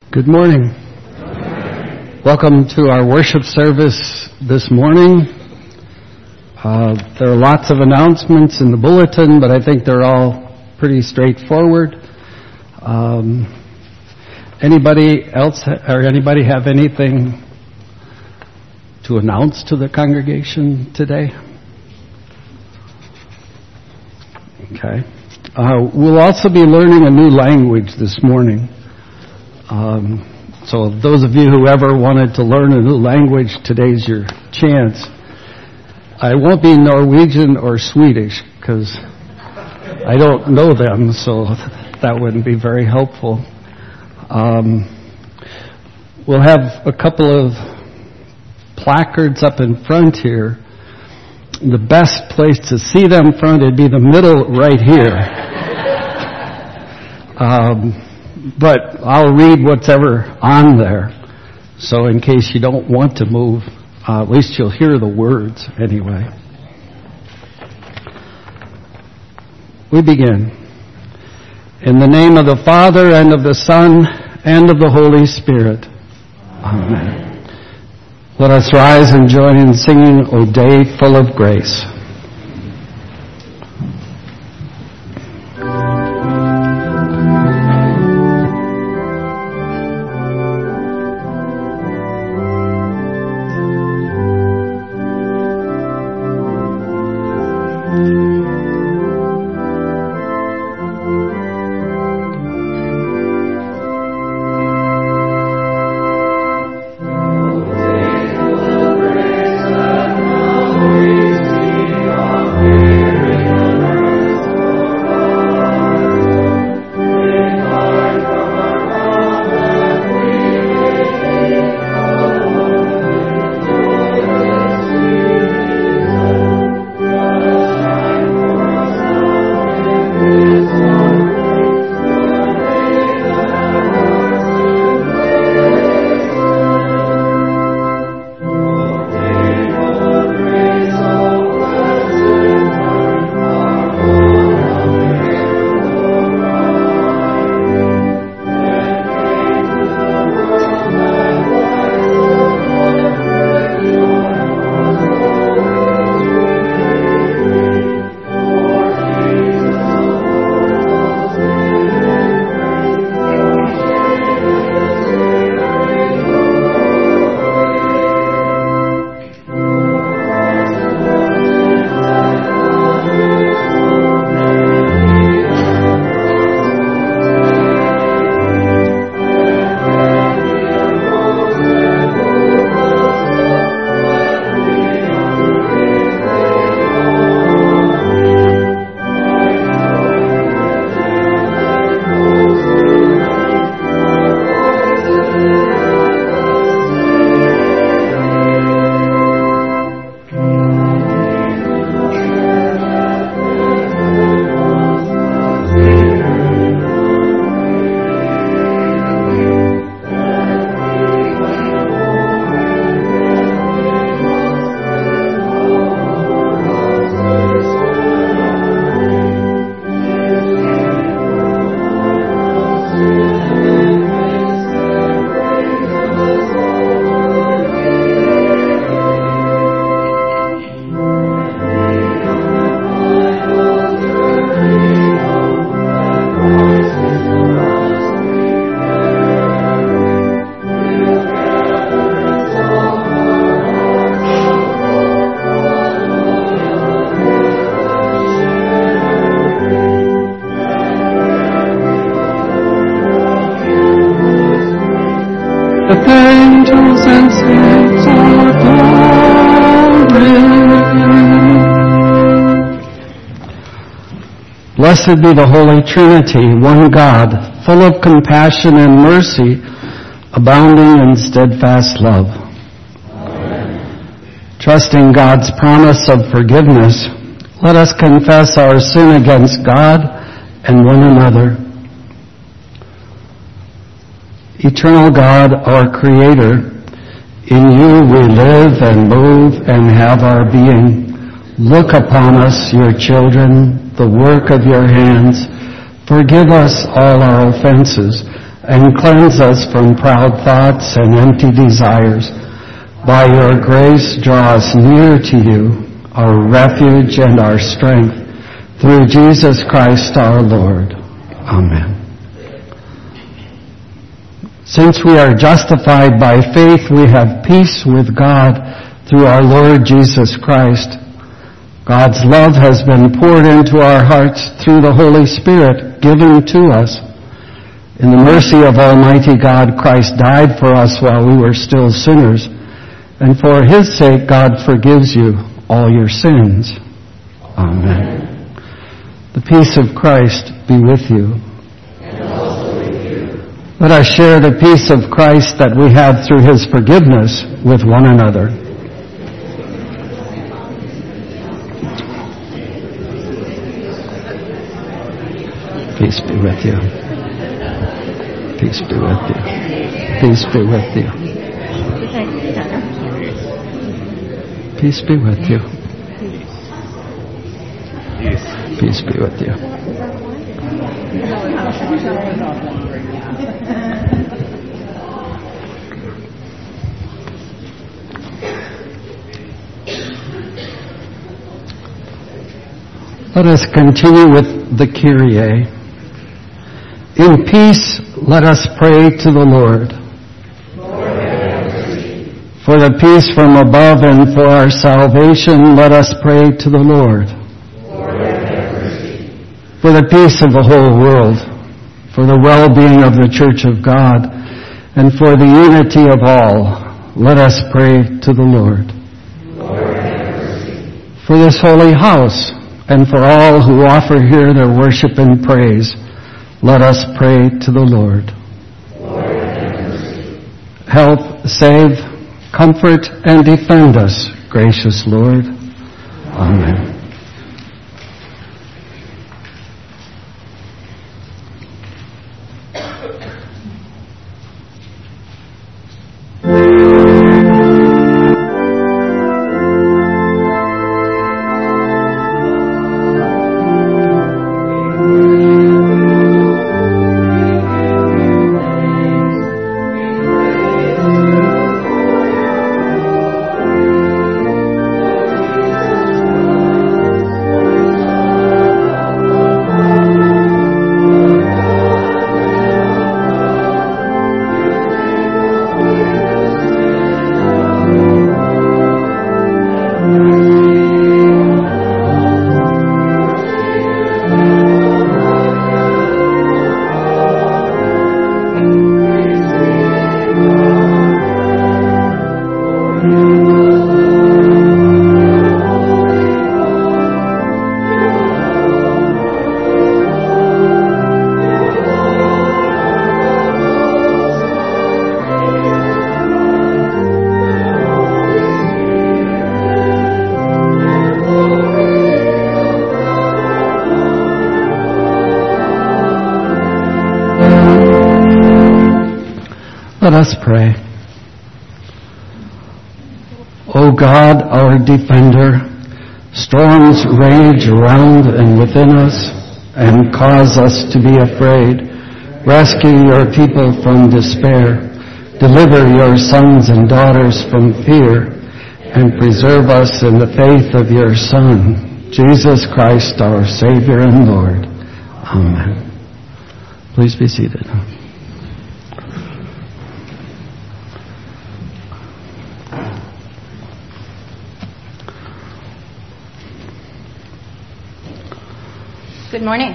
Good morning. Welcome to our worship service this morning. There are lots of announcements in the bulletin, but I think they're all pretty straightforward. Anybody have anything to announce to the congregation today? Okay. We'll also be learning a new language this morning. So those of you who ever wanted to learn a new language, today's your chance. I won't be Norwegian or Swedish because I don't know them, so that wouldn't be very helpful. We'll have a couple of placards up in front here. The best place to see them from would be the middle right here. But I'll read whatever on there. So in case you don't want to move, at least you'll hear the words anyway. We begin. In the name of the Father, and of the Son, and of the Holy Spirit. Amen. Let us rise and join in singing, O Day Full of Grace. Angels and saints adore Him. Blessed be the Holy Trinity, one God, full of compassion and mercy, abounding in steadfast love. Amen. Trusting God's promise of forgiveness, let us confess our sin against God and one another. Eternal God, our Creator, in you we live and move and have our being. Look upon us, your children, the work of your hands. Forgive us all our offenses, and cleanse us from proud thoughts and empty desires. By your grace, draw us near to you, our refuge and our strength, through Jesus Christ our Lord. Amen. Since we are justified by faith, we have peace with God through our Lord Jesus Christ. God's love has been poured into our hearts through the Holy Spirit given to us. In the mercy of Almighty God, Christ died for us while we were still sinners, and for His sake God forgives you all your sins. Amen. The peace of Christ be with you. Let us share the peace of Christ that we have through His forgiveness with one another. Peace be with you. Peace be with you. Peace be with you. Peace be with you. Peace be with you. Let us continue with the Kyrie. In peace, let us pray to the Lord. For the peace from above and for our salvation, let us pray to the Lord. For the peace of the whole world, for the well-being of the Church of God, and for the unity of all, let us pray to the Lord. For this holy house, and for all who offer here their worship and praise, let us pray to the Lord. Help, save, comfort, and defend us, gracious Lord. Amen. Let us pray. O God, our defender, storms rage around and within us and cause us to be afraid. Rescue your people from despair. Deliver your sons and daughters from fear and preserve us in the faith of your Son, Jesus Christ, our Savior and Lord. Amen. Please be seated. Good morning.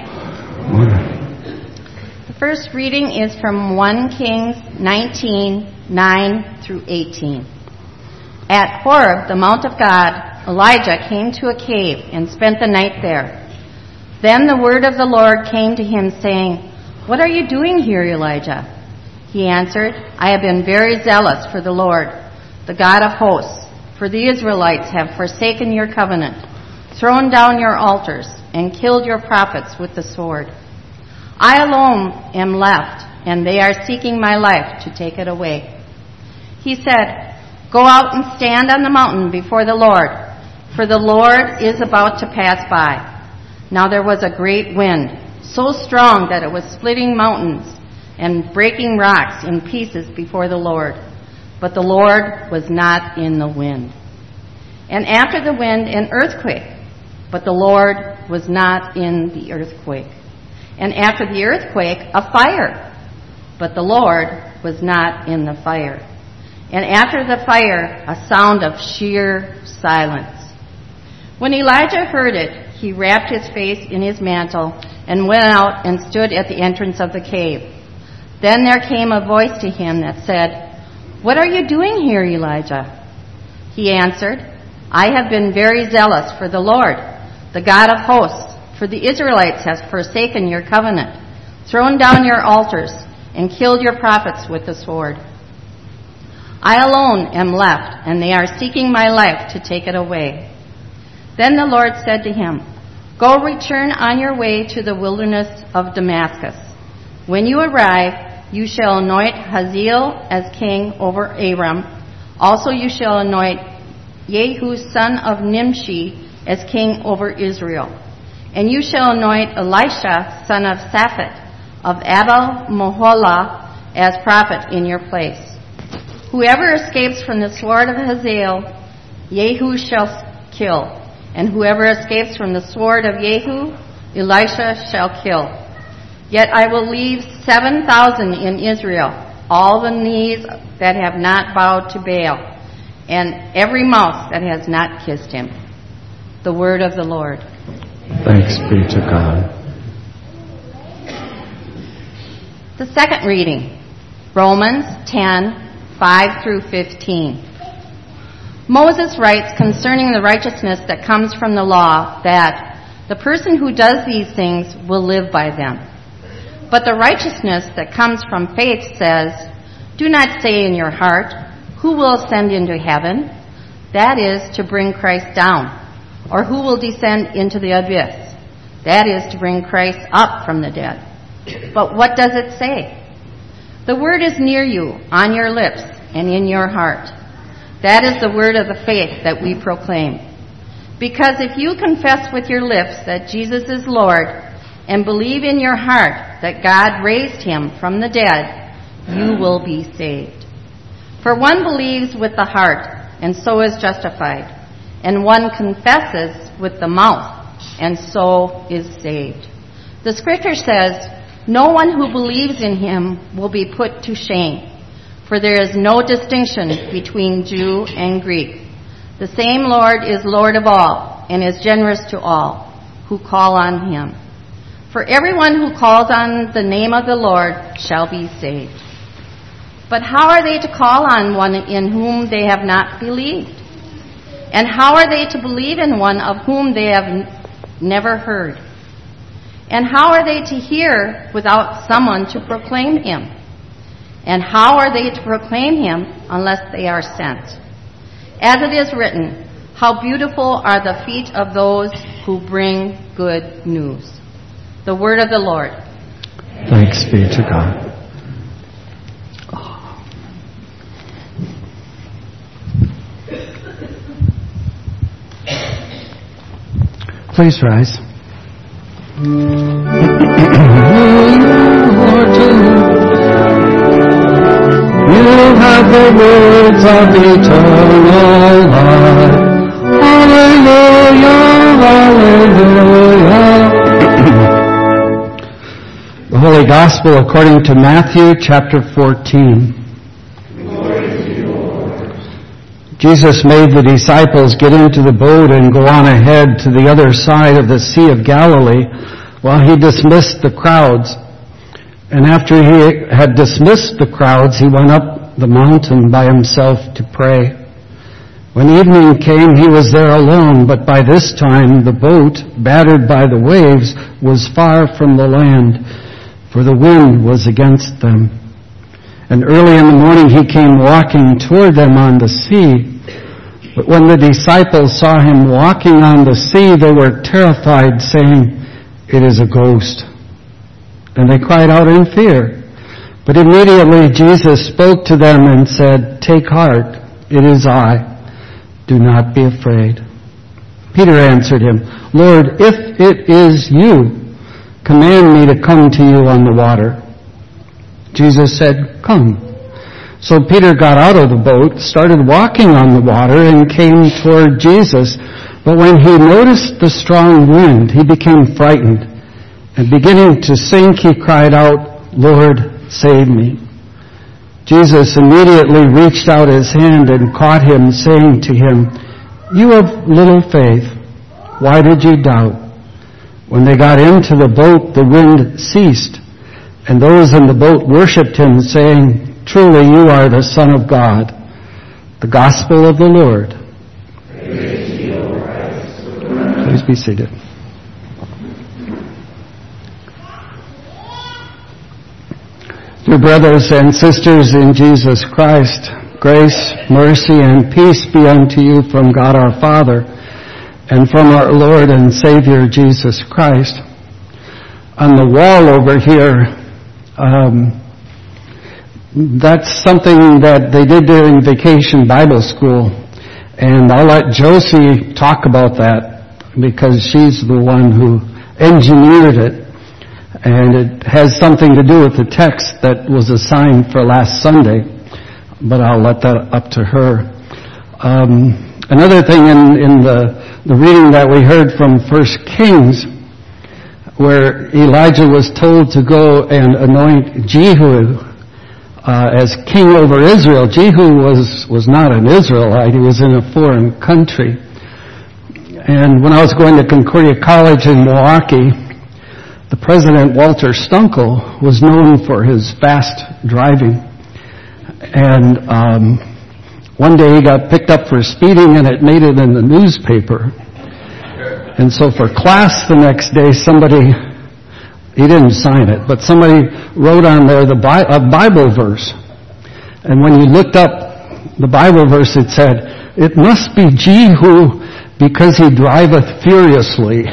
The first reading is from 1 Kings 19:9 through 18. At Horeb, the mount of God, Elijah came to a cave and spent the night there. Then the word of the Lord came to him, saying, "What are you doing here, Elijah?" He answered, "I have been very zealous for the Lord, the God of hosts, for the Israelites have forsaken your covenant, thrown down your altars, and killed your prophets with the sword. I alone am left, and they are seeking my life to take it away." He said, "Go out and stand on the mountain before the Lord, for the Lord is about to pass by." Now there was a great wind, so strong that it was splitting mountains, and breaking rocks in pieces before the Lord. But the Lord was not in the wind. And after the wind, an earthquake. But the Lord was not in the earthquake. And after the earthquake, a fire. But the Lord was not in the fire. And after the fire, a sound of sheer silence. When Elijah heard it, he wrapped his face in his mantle and went out and stood at the entrance of the cave. Then there came a voice to him that said, "What are you doing here, Elijah?" He answered, "I have been very zealous for the Lord, the God of hosts, for the Israelites have forsaken your covenant, thrown down your altars, and killed your prophets with the sword. I alone am left, and they are seeking my life to take it away." Then the Lord said to him, "Go return on your way to the wilderness of Damascus. When you arrive, you shall anoint Hazael as king over Aram. Also you shall anoint Jehu son of Nimshi as king over Israel. And you shall anoint Elisha son of Shaphat of Abel-Meholah as prophet in your place. Whoever escapes from the sword of Hazael, Jehu shall kill. And whoever escapes from the sword of Jehu, Elisha shall kill. Yet I will leave 7,000 in Israel, all the knees that have not bowed to Baal, and every mouth that has not kissed him." The word of the Lord. Thanks be to God. The second reading, Romans 10:5 through 15. Moses writes concerning the righteousness that comes from the law that the person who does these things will live by them. But the righteousness that comes from faith says, "Do not say in your heart, 'Who will ascend into heaven?' That is to bring Christ down. Or who will descend into the abyss? That is to bring Christ up from the dead. But what does it say? The word is near you, on your lips and in your heart. That is the word of the faith that we proclaim. Because if you confess with your lips that Jesus is Lord and believe in your heart that God raised him from the dead, you will be saved. For one believes with the heart and so is justified, and one confesses with the mouth and so is saved. The scripture says, no one who believes in him will be put to shame, for there is no distinction between Jew and Greek. The same Lord is Lord of all and is generous to all who call on him. For everyone who calls on the name of the Lord shall be saved. But how are they to call on one in whom they have not believed? And how are they to believe in one of whom they have never heard? And how are they to hear without someone to proclaim him? And how are they to proclaim him unless they are sent? As it is written, how beautiful are the feet of those who bring good news. The word of the Lord. Thanks be to God. Please rise. You have the words of eternal life. Hallelujah, hallelujah. The Holy Gospel according to Matthew chapter 14. Jesus made the disciples get into the boat and go on ahead to the other side of the Sea of Galilee while he dismissed the crowds. And after he had dismissed the crowds, he went up the mountain by himself to pray. When evening came, he was there alone, but by this time the boat, battered by the waves, was far from the land, for the wind was against them. And early in the morning he came walking toward them on the sea. But when the disciples saw him walking on the sea, they were terrified, saying, "It is a ghost." And they cried out in fear. But immediately Jesus spoke to them and said, "Take heart, it is I. Do not be afraid." Peter answered him, "Lord, if it is you, command me to come to you on the water." Jesus said, "Come." So Peter got out of the boat, started walking on the water, and came toward Jesus. But when he noticed the strong wind, he became frightened. And beginning to sink, he cried out, "Lord, save me." Jesus immediately reached out his hand and caught him, saying to him, "You of little faith, why did you doubt?" When they got into the boat, the wind ceased, and those in the boat worshipped him, saying, "Truly you are the Son of God." The Gospel of the Lord. Please be seated. Dear brothers and sisters in Jesus Christ, grace, mercy, and peace be unto you from God our Father and from our Lord and Savior Jesus Christ. On the wall over here, that's something that they did during Vacation Bible School, and I'll let Josie talk about that because she's the one who engineered it. And it has something to do with the text that was assigned for last Sunday, but I'll let that up to her. Another thing in the reading that we heard from 1 Kings, where Elijah was told to go and anoint Jehu as king over Israel. Jehu was not an Israelite. He was in a foreign country. And when I was going to Concordia College in Milwaukee, the president, Walter Stunkel, was known for his fast driving. And one day he got picked up for speeding, and it made it in the newspaper. And so for class the next day, he didn't sign it, but somebody wrote on there a Bible verse. And when you looked up the Bible verse, it said, "It must be Jehu because he driveth furiously."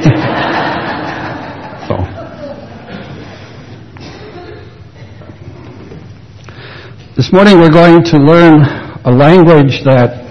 This morning we're going to learn a language that,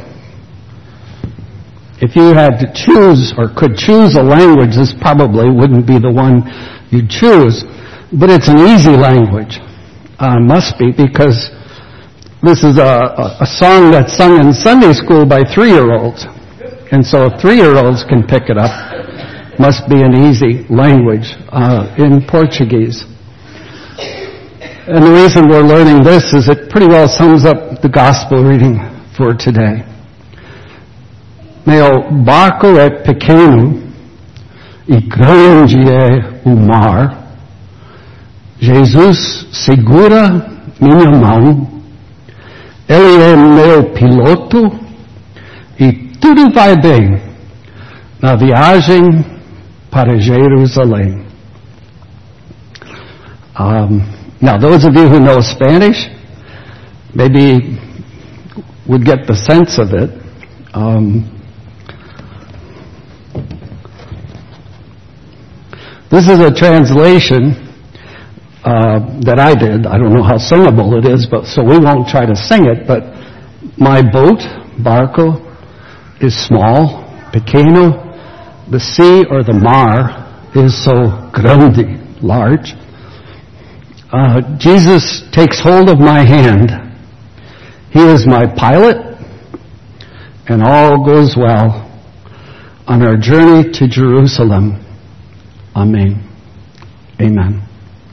if you had to choose or could choose a language, this probably wouldn't be the one you'd choose, but it's an easy language. Must be, because this is a song that's sung in Sunday school by 3-year-olds. And so if 3-year-olds can pick it up, must be an easy language in Portuguese. And the reason we're learning this is it pretty well sums up the gospel reading for today. Meu barco é pequeno e grande é o mar. Jesus segura minha mão. Ele é meu piloto e tudo vai bem na viagem para Jerusalém. Now, those of you who know Spanish maybe would get the sense of it. This is a translation that I did. I don't know how singable it is, but so we won't try to sing it. But my boat, barco, is small, pequeno. The sea or the mar is so grande, large. Jesus takes hold of my hand. He is my pilot, and all goes well on our journey to Jerusalem. Amen. Amen.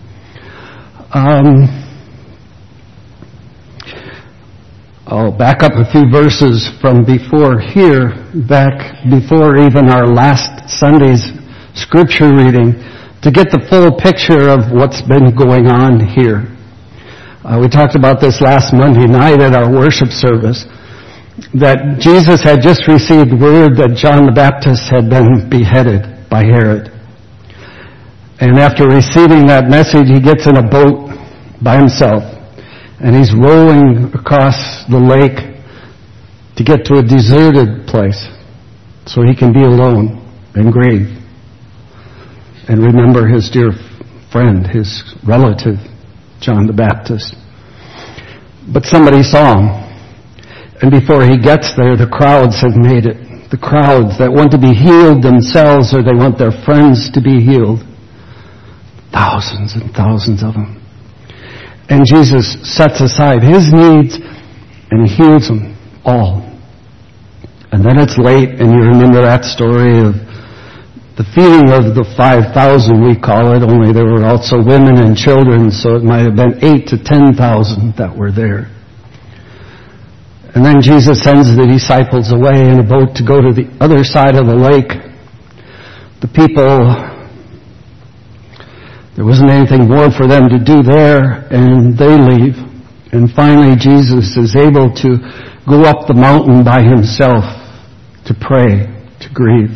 I'll back up a few verses from before here, back before even our last Sunday's scripture reading, to get the full picture of what's been going on here. We talked about this last Monday night at our worship service, that Jesus had just received word that John the Baptist had been beheaded by Herod. And after receiving that message, he gets in a boat by himself, and he's rowing across the lake to get to a deserted place so he can be alone and grieve and remember his dear friend, his relative, John the Baptist. But somebody saw him. And before he gets there, the crowds have made it. The crowds that want to be healed themselves, or they want their friends to be healed. Thousands and thousands of them. And Jesus sets aside his needs and he heals them all. And then it's late, and you remember that story of the feeding of the 5,000, we call it, only there were also women and children, so it might have been 8,000 to 10,000 that were there. And then Jesus sends the disciples away in a boat to go to the other side of the lake. The people, there wasn't anything more for them to do there, and they leave. And finally Jesus is able to go up the mountain by himself to pray, to grieve.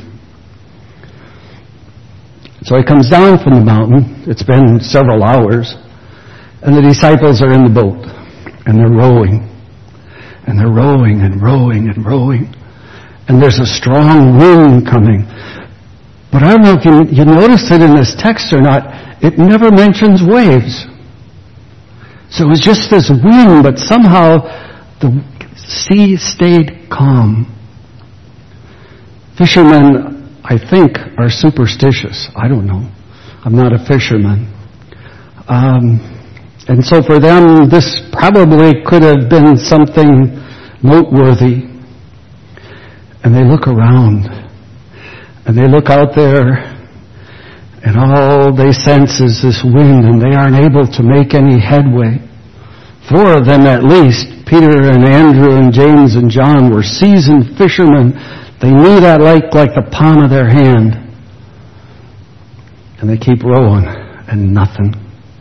So he comes down from the mountain. It's been several hours. And the disciples are in the boat. And they're rowing. And they're rowing and rowing and rowing. And there's a strong wind coming. But I don't know if you noticed it in this text or not. It never mentions waves. So it was just this wind, but somehow the sea stayed calm. Fishermen, I think, are superstitious. I don't know. I'm not a fisherman. And so for them, this probably could have been something noteworthy. And they look around. And they look out there. And all they sense is this wind. And they aren't able to make any headway. 4 of them at least, Peter and Andrew and James and John, were seasoned fishermen. They knew that lake like the palm of their hand. And they keep rowing, and nothing.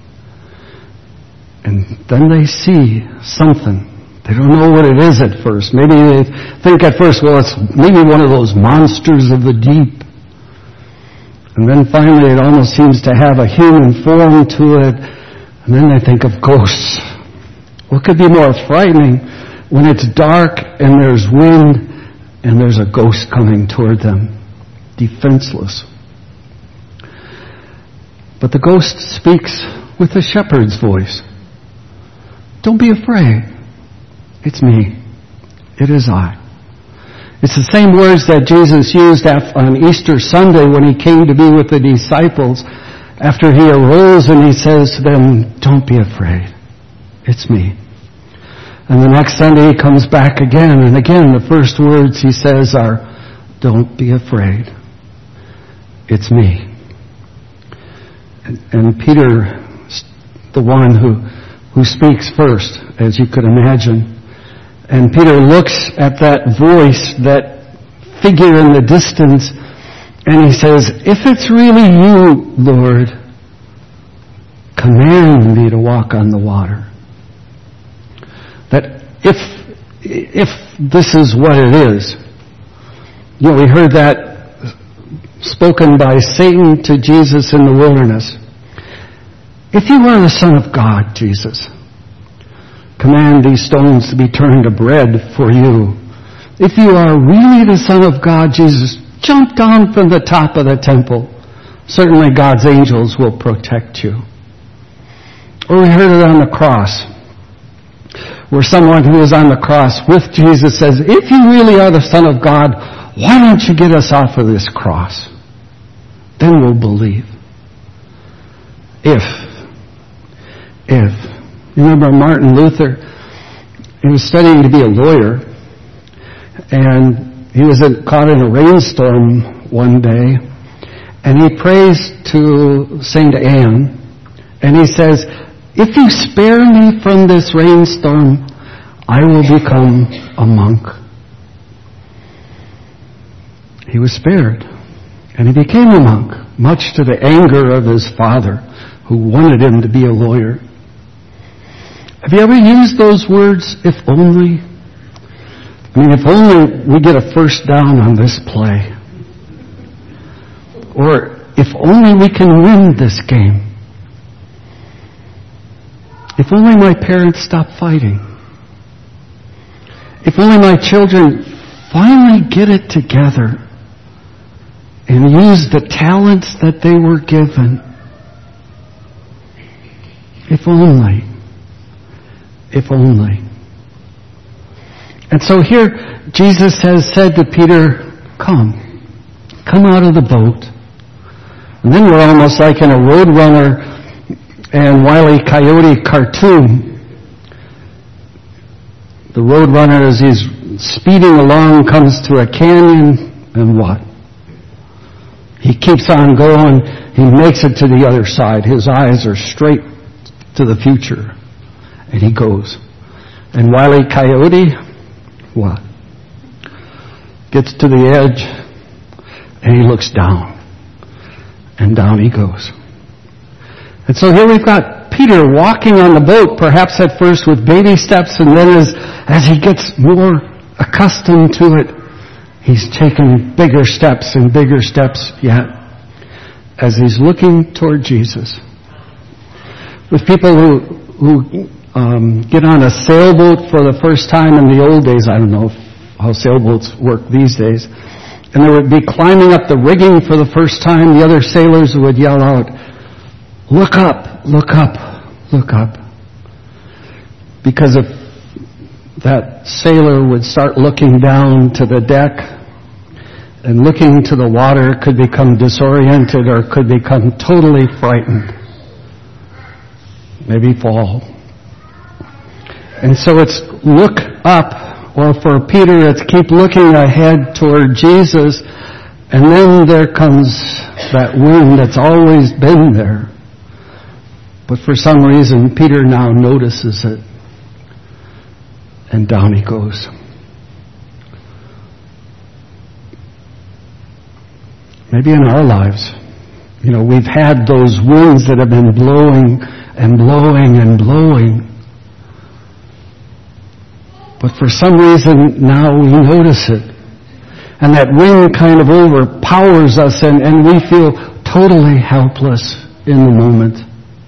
And then they see something. They don't know what it is at first. Maybe they think at first, well, it's maybe one of those monsters of the deep. And then finally it almost seems to have a human form to it. And then they think of ghosts. What could be more frightening when it's dark and there's wind and there's a ghost coming toward them, defenseless. But the ghost speaks with a shepherd's voice. Don't be afraid. It's me. It is I. It's the same words that Jesus used on Easter Sunday when he came to be with the disciples after he arose, and he says to them, don't be afraid. It's me. And the next Sunday he comes back again, and again the first words he says are, don't be afraid. It's me. And Peter, the one who speaks first, as you could imagine. And Peter looks at that voice, that figure in the distance, and he says, if it's really you, Lord, command me to walk on the water. That if this is what it is, we heard that spoken by Satan to Jesus in the wilderness. If you are the Son of God, Jesus, command these stones to be turned to bread for you. If you are really the Son of God, Jesus, jump down from the top of the temple. Certainly God's angels will protect you. Or we heard it on the cross, where someone who was on the cross with Jesus says, if you really are the Son of God, why don't you get us off of this cross? Then we'll believe. If. You remember Martin Luther? He was studying to be a lawyer, and he was caught in a rainstorm one day, and he prays to Saint Anne, and he says, if you spare me from this rainstorm, I will become a monk. He was spared, and he became a monk, much to the anger of his father, who wanted him to be a lawyer. Have you ever used those words, if only? I mean, if only we get a first down on this play. Or, if only we can win this game. If only my parents stop fighting. If only my children finally get it together and use the talents that they were given. If only. If only. And so here, Jesus has said to Peter, come out of the boat. And then we're almost like in a Roadrunner and Wile E. Coyote cartoon. The roadrunner, as he's speeding along, comes to a canyon, and what? He keeps on going. He makes it to the other side. His eyes are straight to the future. And he goes. And Wile E. Coyote, what? Gets to the edge, and he looks down. And down he goes. And so here we've got Peter walking on the boat, perhaps at first with baby steps, and then as he gets more accustomed to it, he's taking bigger steps and bigger steps yet as he's looking toward Jesus. With people who get on a sailboat for the first time in the old days, I don't know how sailboats work these days, and they would be climbing up the rigging for the first time, the other sailors would yell out, "Look up, look up, look up." Because if that sailor would start looking down to the deck, and looking to the water, could become disoriented or could become totally frightened. Maybe fall. And so it's look up, or for Peter it's keep looking ahead toward Jesus, and then there comes that wind that's always been there. But for some reason Peter now notices it, and down he goes. Maybe in our lives, we've had those winds that have been blowing and blowing and blowing. But for some reason now we notice it. And that wind kind of overpowers us and we feel totally helpless in the moment.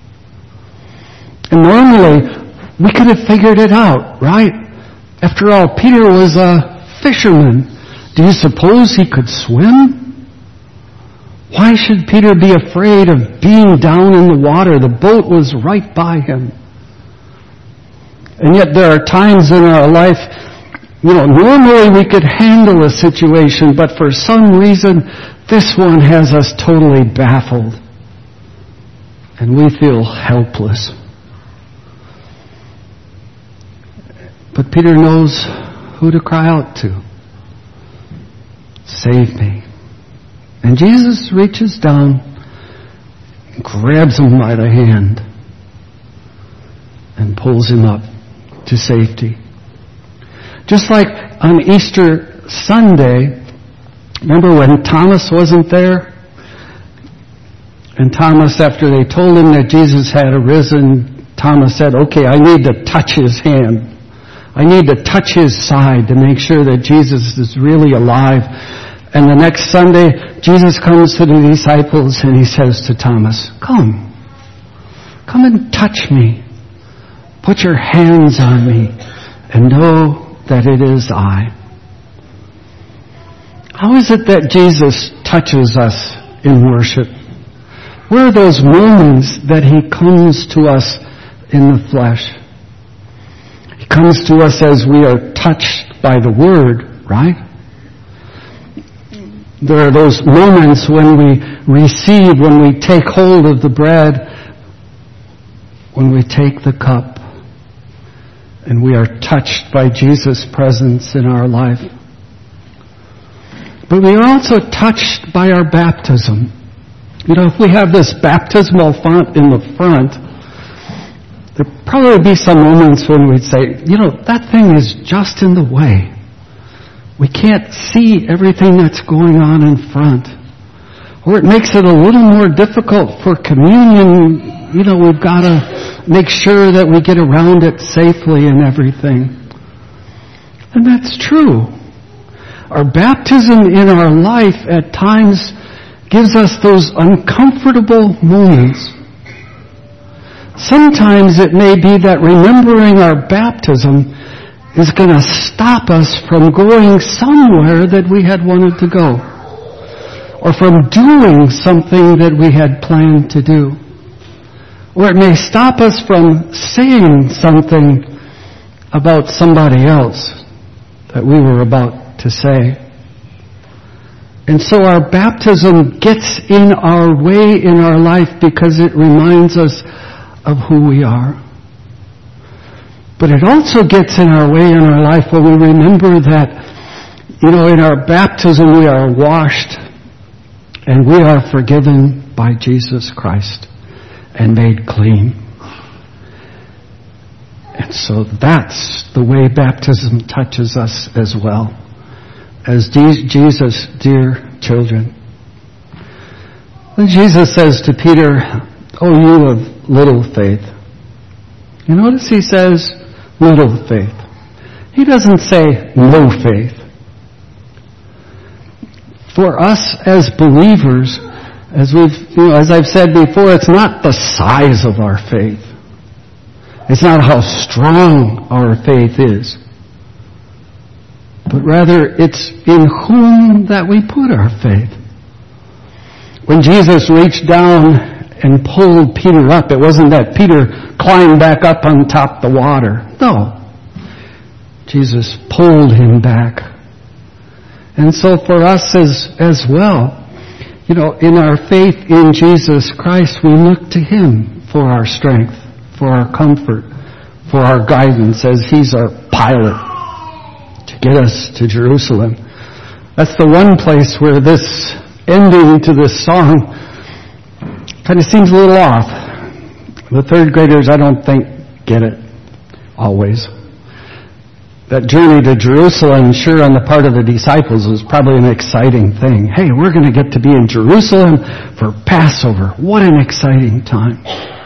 And normally we could have figured it out, right? After all, Peter was a fisherman. Do you suppose he could swim? Why should Peter be afraid of being down in the water? The boat was right by him. And yet there are times in our life, normally we could handle a situation, but for some reason, this one has us totally baffled. And we feel helpless. But Peter knows who to cry out to. Save me. And Jesus reaches down and grabs him by the hand and pulls him up to safety. Just like on Easter Sunday, remember when Thomas wasn't there? And Thomas, after they told him that Jesus had arisen, Thomas said, "Okay, I need to touch his hand. I need to touch his side to make sure that Jesus is really alive." And the next Sunday, Jesus comes to the disciples and he says to Thomas, Come and touch me. Put your hands on me and know that it is I. How is it that Jesus touches us in worship? Where are those moments that he comes to us in the flesh? He comes to us as we are touched by the Word, right? There are those moments when we receive, when we take hold of the bread, when we take the cup, and we are touched by Jesus' presence in our life. But we are also touched by our baptism. If we have this baptismal font in the front, there'll probably be some moments when we'd say, that thing is just in the way. We can't see everything that's going on in front. Or it makes it a little more difficult for communion. We've got to make sure that we get around it safely and everything. And that's true. Our baptism in our life at times gives us those uncomfortable moments. Sometimes it may be that remembering our baptism is going to stop us from going somewhere that we had wanted to go, or from doing something that we had planned to do. Or it may stop us from saying something about somebody else that we were about to say. And so our baptism gets in our way in our life because it reminds us of who we are. But it also gets in our way in our life when we remember that, in our baptism we are washed and we are forgiven by Jesus Christ and made clean. And so that's the way baptism touches us as well, as Jesus' dear children. When Jesus says to Peter, "Oh, you of little faith," you notice he says, little faith. He doesn't say no faith. For us as believers, as I've said before, it's not the size of our faith. It's not how strong our faith is. But rather, it's in whom that we put our faith. When Jesus reached down and pulled Peter up, it wasn't that Peter climbed back up on top of the water. No. Jesus pulled him back. And so for us as well, in our faith in Jesus Christ, we look to Him for our strength, for our comfort, for our guidance, as He's our pilot to get us to Jerusalem. That's the one place where this ending to this song kind of seems a little off. The third graders, I don't think, get it always. That journey to Jerusalem, sure, on the part of the disciples, was probably an exciting thing. Hey, we're going to get to be in Jerusalem for Passover. What an exciting time.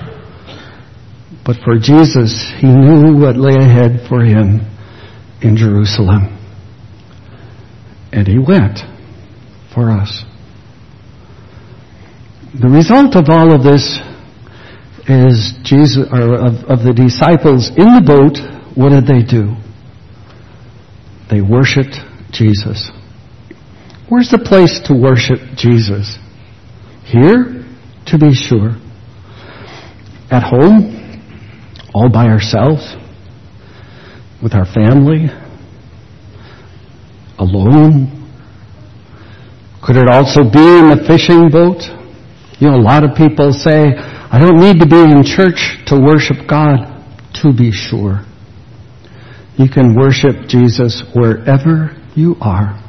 But for Jesus, He knew what lay ahead for Him in Jerusalem. And He went for us. The result of all of this is of the disciples in the boat, what did they do? They worshiped Jesus. Where's the place to worship Jesus? Here, to be sure. At home, all by ourselves, with our family, alone. Could it also be in the fishing boat? A lot of people say, I don't need to be in church to worship God. To be sure. You can worship Jesus wherever you are.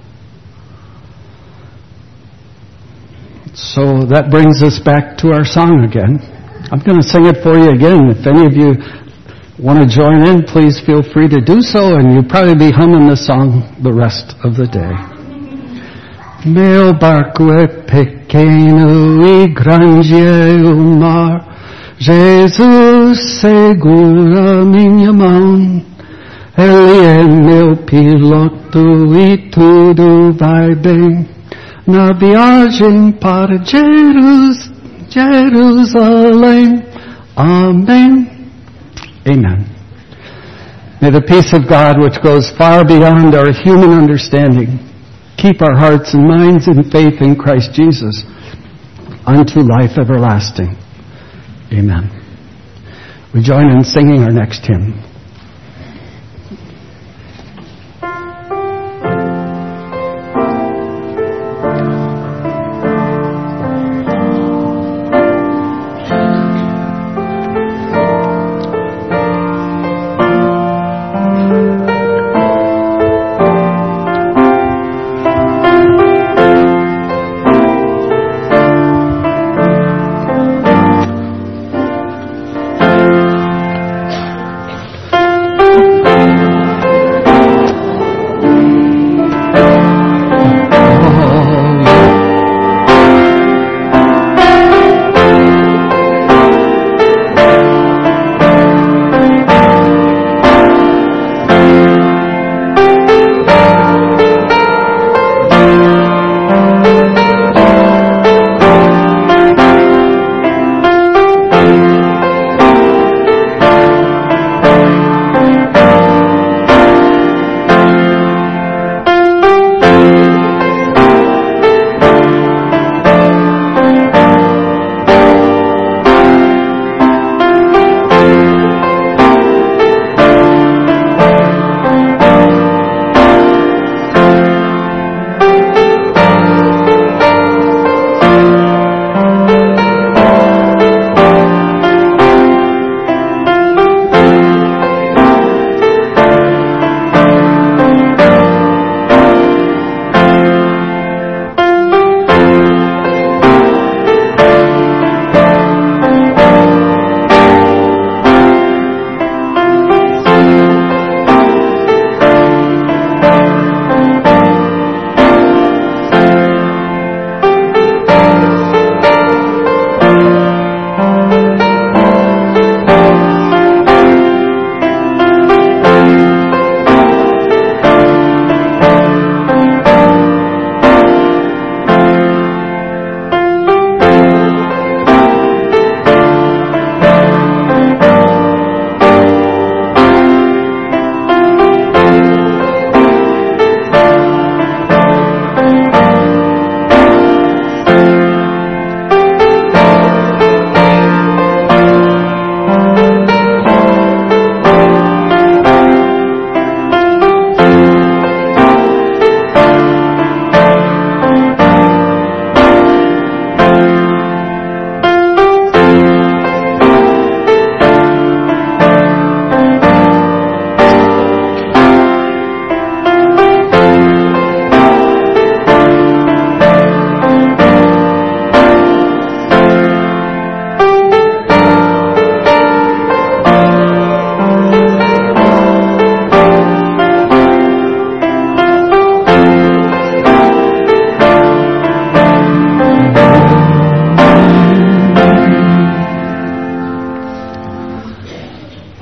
So that brings us back to our song again. I'm going to sing it for you again. If any of you want to join in, please feel free to do so, and you'll probably be humming the song the rest of the day. Meu barco é pequeno e grande é o mar. Jesus segura minha mão. Ele é meu piloto e tudo vai bem. Na viagem para Jerusalém. Amen. Amen. May the peace of God, which goes far beyond our human understanding, keep our hearts and minds in faith in Christ Jesus unto life everlasting. Amen. We join in singing our next hymn.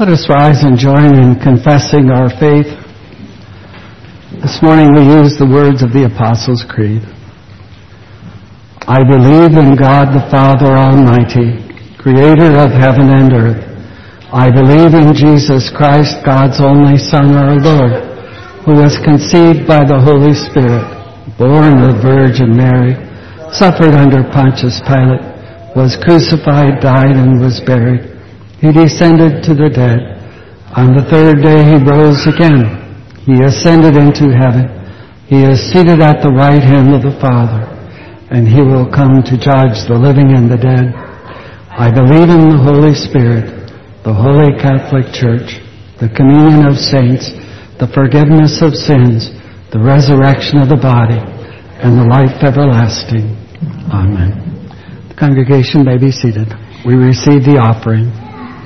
Let us rise and join in confessing our faith. This morning we use the words of the Apostles' Creed. I believe in God the Father Almighty, creator of heaven and earth. I believe in Jesus Christ, God's only Son, our Lord, who was conceived by the Holy Spirit, born of Virgin Mary, suffered under Pontius Pilate, was crucified, died, and was buried. He descended to the dead. On the third day he rose again. He ascended into heaven. He is seated at the right hand of the Father, and he will come to judge the living and the dead. I believe in the Holy Spirit, the Holy Catholic Church, the communion of saints, the forgiveness of sins, the resurrection of the body, and the life everlasting. Amen. The congregation may be seated. We receive the offering.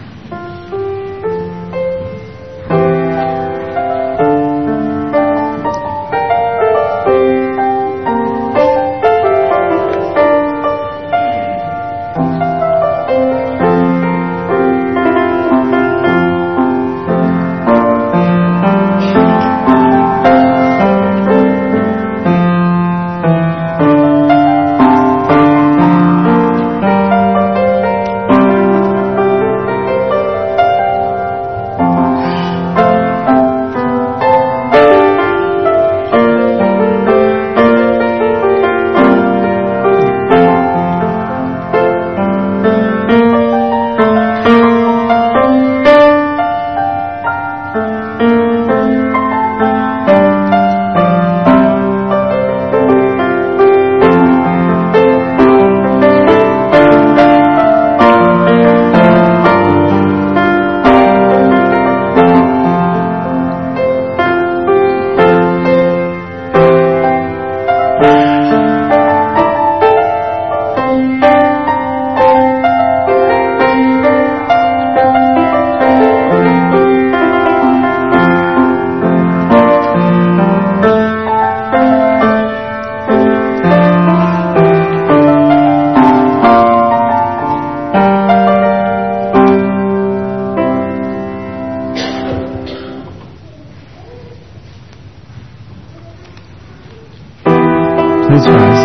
Please rise.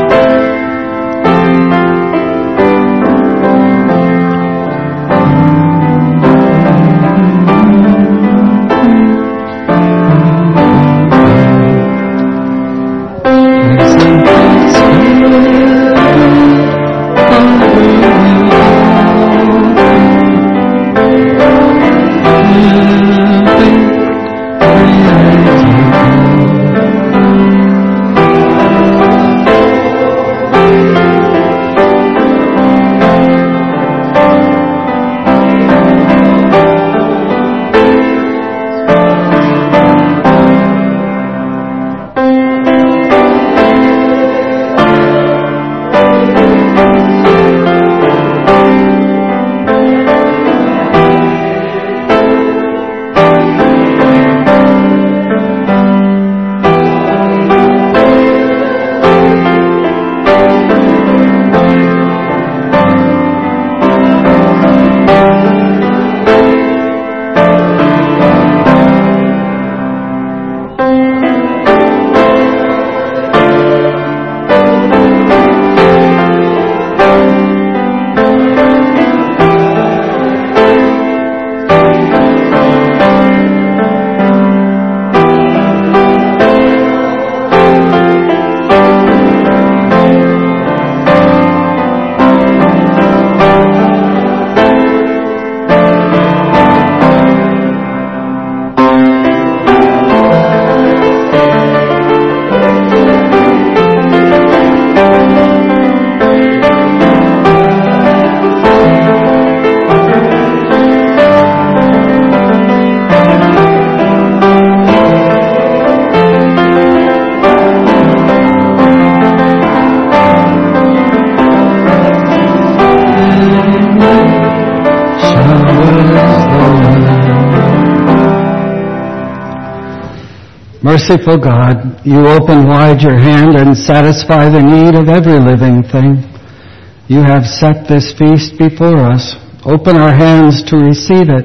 Merciful God, you open wide your hand and satisfy the need of every living thing. You have set this feast before us. Open our hands to receive it,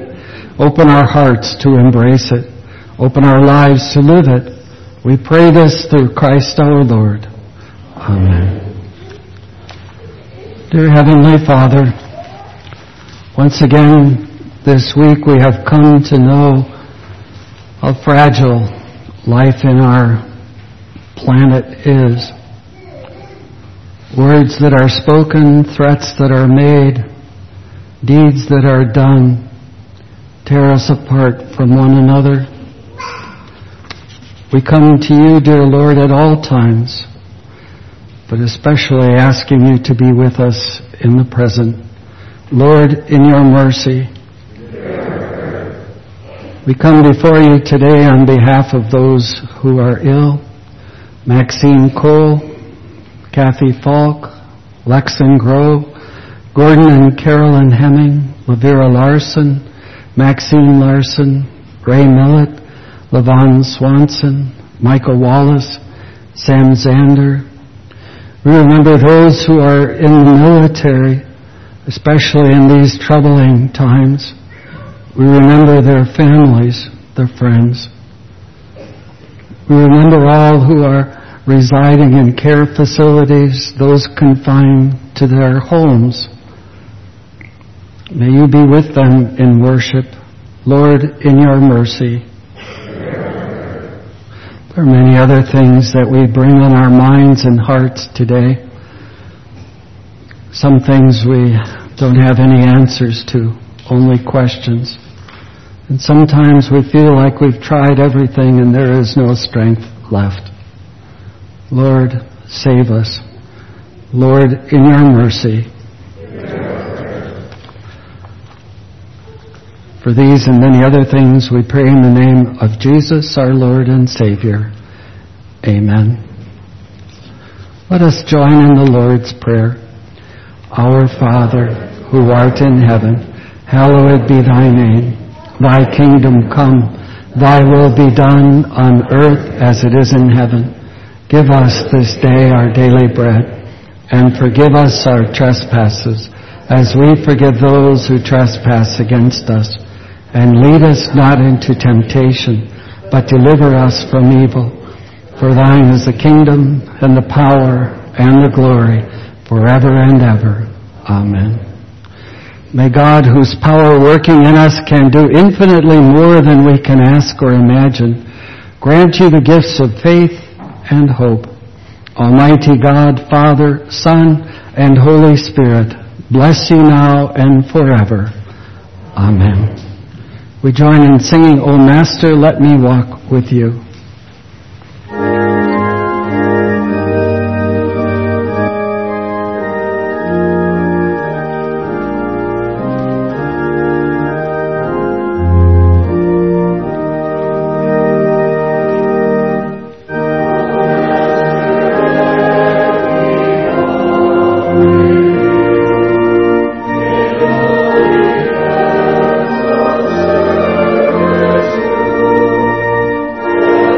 Open our hearts to embrace it. Open our lives to live it. We pray this through Christ our Lord. Amen. Dear Heavenly Father, once again this week we have come to know how fragile life in our planet is. Words that are spoken, threats that are made, deeds that are done tear us apart from one another. We come to you, dear Lord, at all times, but especially asking you to be with us in the present. Lord, in your mercy, we come before you today on behalf of those who are ill. Maxine Cole, Kathy Falk, Lexan Grove, Gordon and Carolyn Hemming, Lavera Larson, Maxine Larson, Ray Millett, Levon Swanson, Michael Wallace, Sam Zander. We remember those who are in the military, especially in these troubling times. We remember their families, their friends. We remember all who are residing in care facilities, those confined to their homes. May you be with them in worship. Lord, in your mercy. There are many other things that we bring on our minds and hearts today. Some things we don't have any answers to, only questions. And sometimes we feel like we've tried everything and there is no strength left. Lord, save us. Lord, in your mercy. For these and many other things we pray in the name of Jesus, our Lord and Savior. Amen. Let us join in the Lord's Prayer. Our Father, who art in heaven, hallowed be thy name. Thy kingdom come, thy will be done on earth as it is in heaven. Give us this day our daily bread, and forgive us our trespasses, as we forgive those who trespass against us. And lead us not into temptation, but deliver us from evil. For thine is the kingdom, and the power, and the glory, forever and ever. Amen. May God, whose power working in us can do infinitely more than we can ask or imagine, grant you the gifts of faith and hope. Almighty God, Father, Son, and Holy Spirit, bless you now and forever. Amen. We join in singing, O Master, let me walk with you. Amen.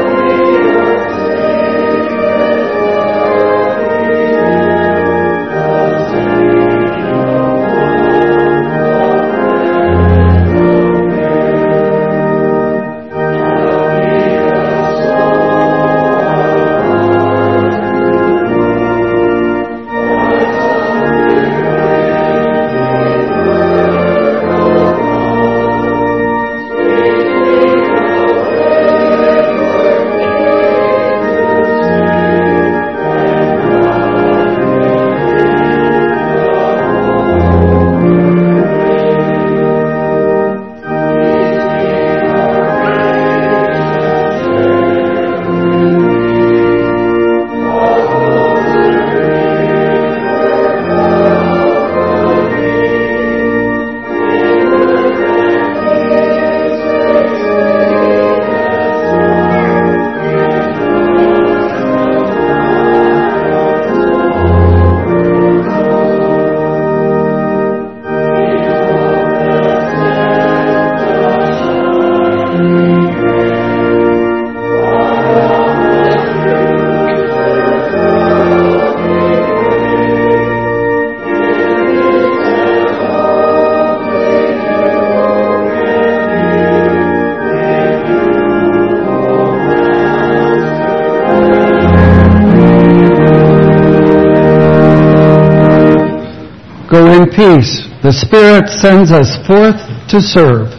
Go in peace. The Spirit sends us forth to serve.